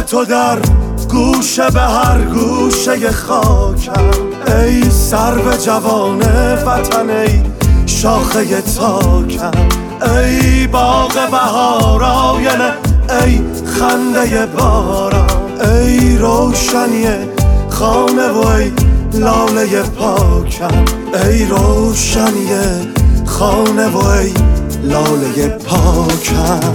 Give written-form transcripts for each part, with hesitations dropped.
تو در گوشه به هر گوشه خاکم، ای سرو جوان وطن، ای شاخه تاکم، ای باغ بهار آینه، ای خنده باران، ای روشنی خانه و ای لاله پاکم، ای روشنی خانه و ای لاله پاکم.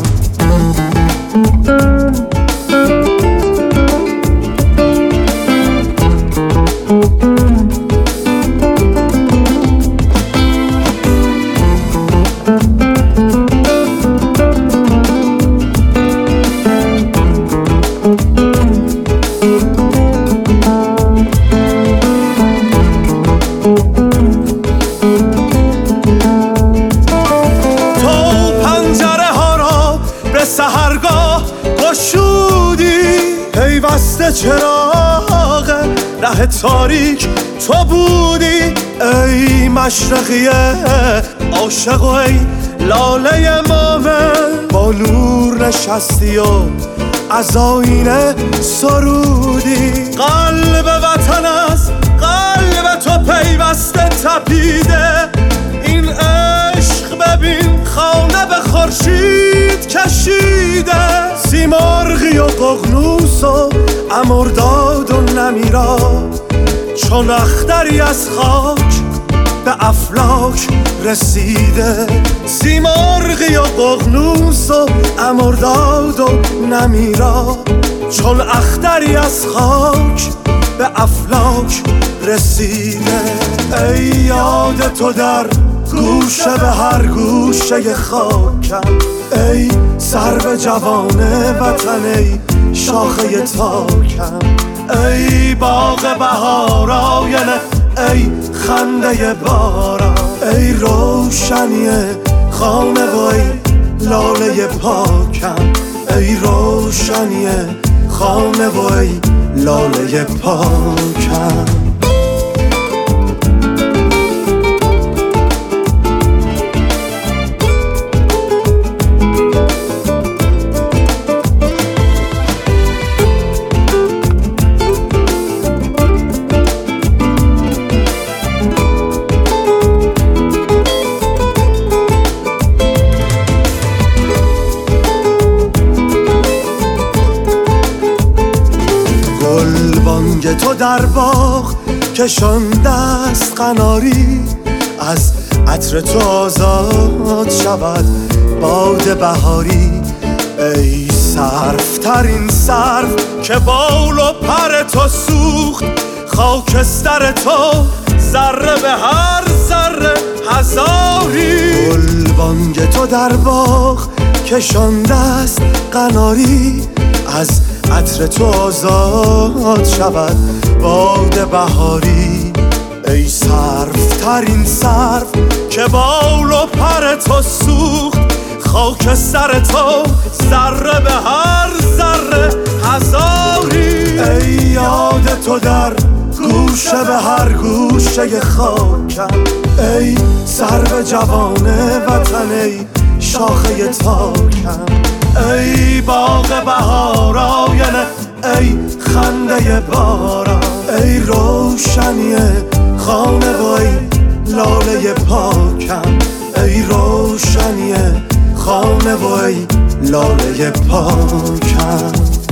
سحرگاه گشودی پیوسته چراغ ره تاریک تو بودی، ای مشرقیه عاشق و ای لاله مومن، با نور نشستی و از آینه سرودی. قلب وطن از قلب تو پیوسته تپیده، این عشق ببین خانه به خورشید کشیده، سیمرغی و ققنوس و امرداد و نمیرا، چون اختری از خاک به افلاک رسیده، سیمرغی و ققنوس و امرداد و نمیرا، چون اختری از خاک به افلاک رسیده. ای یاد تو در گوشه به هر گوشه خاکم، ای سرو جوان وطن، ای شاخه تاکم، ای باغ بهار آینه، ای خنده باران، ای روشنی خانه و ای لاله پاکم، ای روشنی خانه و ای لاله پاکم. گلبانگ تو در باغ کشانده است قناری، از عطر تو آزاد شود باد بهاری، ای سرفترین سرو که بال و پر تو سوخت، خاکستر تو ذره به هر ذره هزاری. گلبانگ تو در باغ کشانده است قناری، از عطر تو آزاد شود باد بهاری، ای سرفترین سرو که بال و پر تو سوخت، خاکستر تو ذره به هر ذره هزاری. ای یاد تو در گوشه به هر گوشه خاکم، ای سرو جوان وطن، ای شاخه تاکم، ای باغ بهار آینه، ای خنده باران، ای روشنی خانه و ای لاله پاکم، ای روشنی خانه و ای لاله پاکم.